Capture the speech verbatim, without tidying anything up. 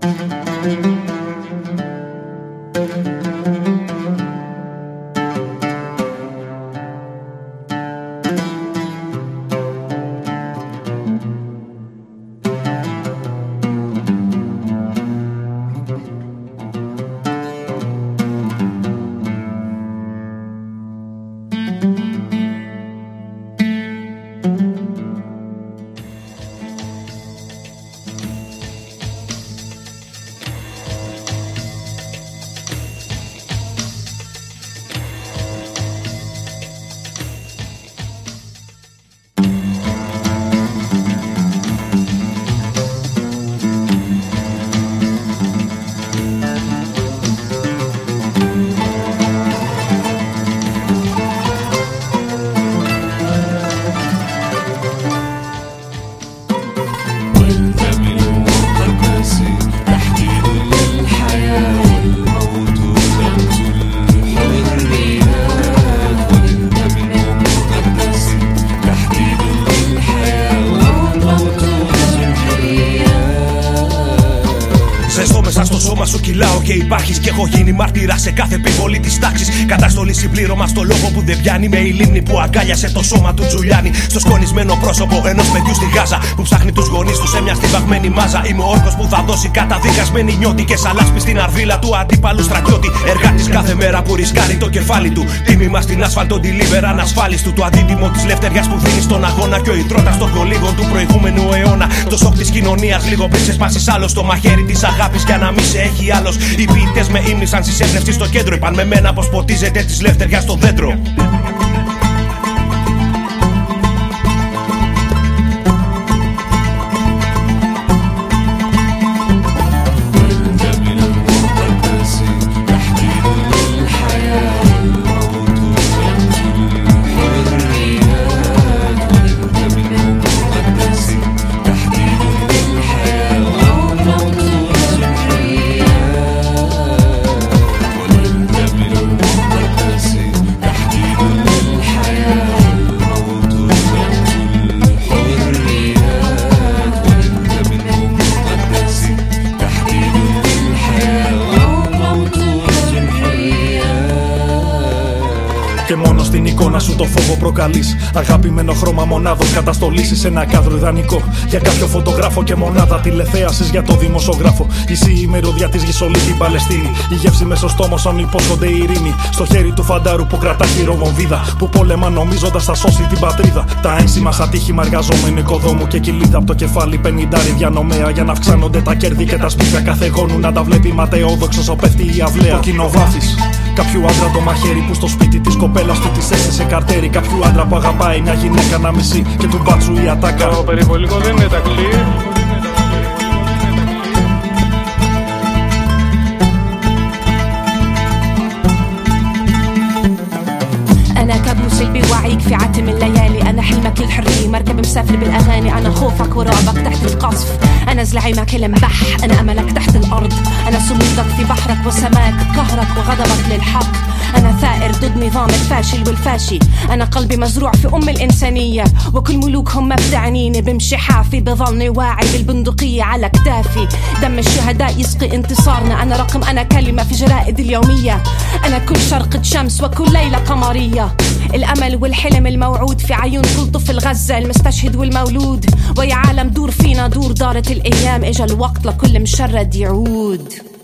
Στο σώμα σου κυλάω και υπάρχεις κι έχω γίνει μάρτυρα σε κάθε επιβολή της τάξης. Καταστολή συμπλήρωμα στο λόγο που δεν πιάνει. Με η λίμνη που αγκάλιασε το σώμα του Τζουλιάνι. Στο σκονισμένο πρόσωπο ενός παιδιού στη Γάζα που ψάχνει τους γονείς του σε μια στιβαγμένη μάζα. Είμαι ο όρκος που θα δώσει καταδικασμένη νιώτη και σαλάσπη στην αρβίλα του αντίπαλου στρατιώτη. Εργάτης κάθε μέρα που ρισκάρει το κεφάλι του. Τίμημα στην άσφαλτο deliver ανασφάλιστου. Το αντίτιμο της λευτεριάς που δίνει στον αγώνα. Και ο ιδρώτας των κολύγων του προηγούμενου αιώνα. Το σοκ της κοινωνίας λίγο πριν ξεσπάσεις άλλο. Το μαχαίρι της αγάπης για να μη σε έχει άλλος. Οι ποιητές με ύμνησαν συσσέπνευση στο κέντρο. Είπαν με μένα πως ποτίζεται της λευτεριάς στο δέντρο. Και μόνο στην εικόνα σου το φόβο προκαλείς. Αγαπημένο χρώμα μονάδων καταστολής σε ένα κάδρο ιδανικό. Για κάποιο φωτογράφο και μονάδα τηλεθέασης για το δημοσιογράφο. Εσύ η μυρωδιά της γης όλη την Παλαιστίνη. Η γεύση μες στο στόμα σαν υπόσχονται ειρήνη. Στο χέρι του φαντάρου που κρατά χειροβομβίδα. Που πόλεμα νομίζοντας θα σώσει την πατρίδα. Τα ένσημα σαν τύχημα εργαζόμενοι οικοδόμου. Και κυλίδα από το κεφάλι πενηντάρι διανομέα. Για να αυξάνονται τα κέρδη και τα σπίτια κάθε γόνου. Να τα βλέπει ματαιόδοξος ο πέφτει η αυλαία. Το κοινοβάφης κάποιου άντρα το μαχαίρι που στο σπίτι της κοπέλας του της έσαι σε καρτέρι. Κάποιου άντρα που αγαπάει μια γυναίκα να μισεί και του μπάτσου η ατάκα. Το περιβολικό δεν είναι ταξί. أنا كابوس اللي بيوعيك في عتم الليالي. أنا حلمك الحرية مركب مسافر بالأغاني. أنا خوفك ورعبك تحت القصف. أنا زلعيمك المبح. أنا أملك تحت الأرض. أنا صمودك في بحرك وسماك. قهرك وغضبك للحق. أنا ثائر ضد نظام الفاشل والفاشي. أنا قلبي مزروع في أم الإنسانية. وكل ملوكهم ما بتعنيني. بمشي حافي بظلني واعي بالبندقية على كتافي. دم الشهداء يسقي انتصارنا. أنا رقم أنا كلمة في جرائد اليومية. أنا كل شرقة شمس وكل ليلة قمرية. الأمل والحلم الموعود في عيون كل طفل غزة. المستشهد والمولود. ويا عالم دور فينا دور دارت الأيام. إجا الوقت لكل مشرد يعود.